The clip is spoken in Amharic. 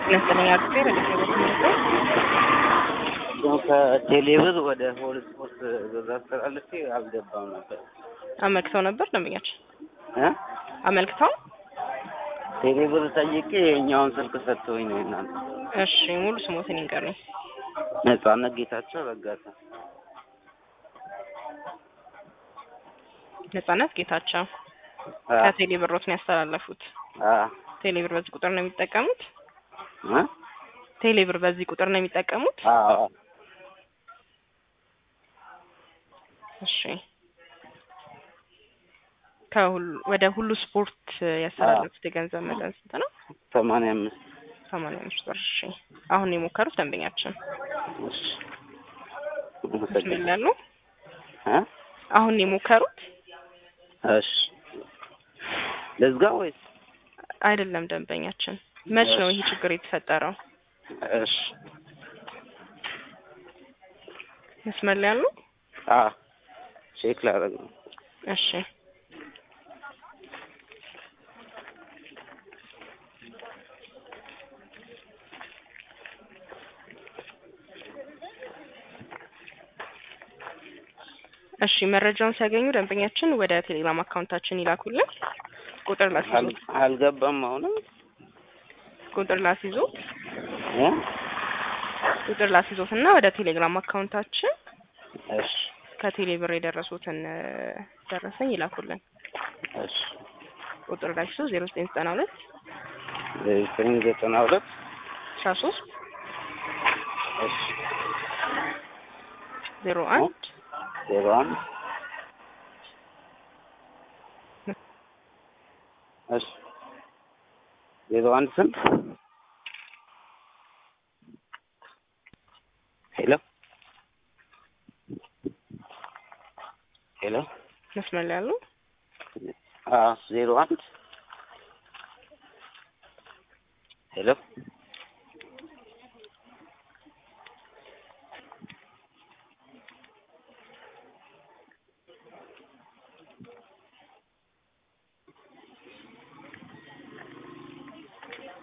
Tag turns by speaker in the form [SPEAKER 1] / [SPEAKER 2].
[SPEAKER 1] ነስተኛ አክሰር ለከበት ነው
[SPEAKER 2] ከቴሌብር ወደ ሆል ስፖርት ዘዛስተላልፌ አልገባም ነበር።
[SPEAKER 1] አመልክተው ነበር ደንበኛችን አመልክተው
[SPEAKER 2] ቴሌብር ጠይቄ የኛውን ስልክ ሰጥቶኝ ነው እናንተ።
[SPEAKER 1] እሺ ሙሉ ስሞትን ይንገሩኝ።
[SPEAKER 2] ነጻነት ጌታቸው ረጋሳ።
[SPEAKER 1] ነጻነት ጌታቸው ከቴሌብሮት ነው ያስተላለፉት። ቴሌብር በዚህ ቁጥር ነው የሚጠቀሙት? ቴሌብር በዚህ ቁጥር ነው የሚጠቀሙት? እሺ ወደ ሁሉ ስፖርት ያስተላለፉት የገንዘብ መጠን ስንት ነው? 85 ብር። እሺ አሁን የሞከሩት ደንበኛችን
[SPEAKER 2] እሺ
[SPEAKER 1] ይላሉ። አሁን የሞከሩት
[SPEAKER 2] እሺ ለዝጋ ወይስ
[SPEAKER 1] አይደለም? ደንበኛችን መች ነው ይሄ ችግር የተፈጠረው?
[SPEAKER 2] እሺ
[SPEAKER 1] መስመር ላይ ያሉ
[SPEAKER 2] ቼክ ላደርግ ነው።
[SPEAKER 1] እሺ እሺ መረጃውን ሲያገኙ ደንበኛችን ወደ ቴሌግራም አካውንታችን ይላኩልን። ቁጥር ላስይዙት።
[SPEAKER 2] አልገባም። አሁንም
[SPEAKER 1] ቁጥር ላስይዙትና ወደ ቴሌግራም አካውንታችን
[SPEAKER 2] እሺ
[SPEAKER 1] ከቴሌብር የደረሱትን ደረሰኝ ይላኩልን።
[SPEAKER 2] እሺ
[SPEAKER 1] ቁጥር ላስይዙ 0992 13
[SPEAKER 2] እሺ
[SPEAKER 1] 01
[SPEAKER 2] እሺ 01 ስንት? ሄሎ
[SPEAKER 1] መስመር ላይ ያሉ
[SPEAKER 2] 01 ሄሎ